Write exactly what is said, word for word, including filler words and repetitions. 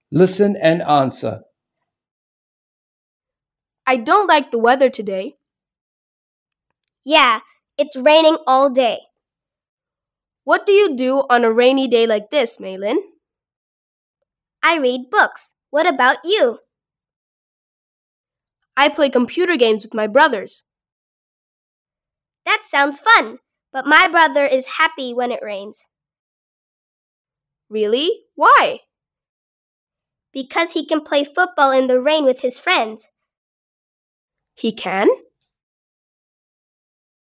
Listen and answer. I don't like the weather today. Yeah, it's raining all day. What do you do on a rainy day like this, Maylin? I read books. What about you? I play computer games with my brothers. That sounds fun, but my brother is happy when it rains. Really? Why? Because he can play football in the rain with his friends. He can?